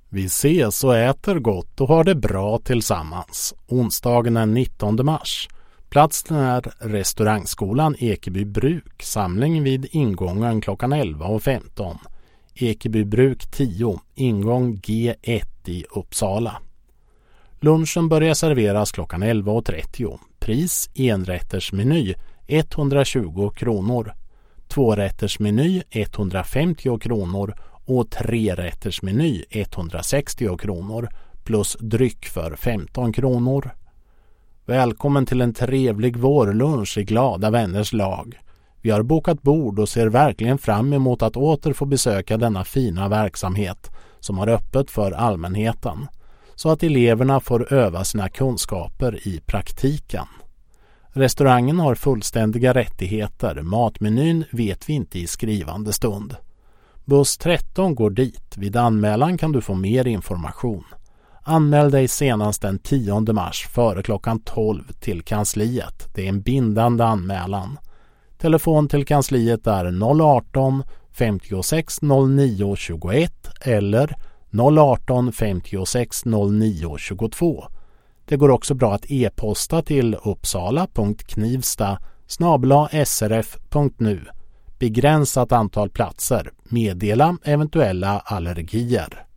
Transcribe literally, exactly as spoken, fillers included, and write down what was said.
Vi ses och äter gott och har det bra tillsammans. Onsdagen den nittonde mars. Platsen är restaurangskolan Ekeby Bruk. Samling vid ingången klockan elva och femton. Ekeby Bruk tio. Ingång G ett i Uppsala. Lunchen börjar serveras klockan elva och trettio. Pris enrättersmeny etthundratjugo kronor. Tvårättersmeny etthundrafemtio kronor och trerättersmeny etthundrasextio kronor plus dryck för femton kronor. Välkommen till en trevlig vårlunch i glada vänners lag. Vi har bokat bord och ser verkligen fram emot att åter få besöka denna fina verksamhet som har öppet för allmänheten, så att eleverna får öva sina kunskaper i praktiken. Restaurangen har fullständiga rättigheter, matmenyn vet vi inte i skrivande stund. Buss tretton går dit, vid anmälan kan du få mer information. Anmäl dig senast den tionde mars före klockan tolv till kansliet, det är en bindande anmälan. Telefon till kansliet är noll arton femtiosex noll nio tjugoett eller noll arton femtiosex noll nio tjugotvå. Det går också bra att e-posta till uppsala punkt knivsta snabel-a s r f punkt nu. Begränsat antal platser. Meddela eventuella allergier.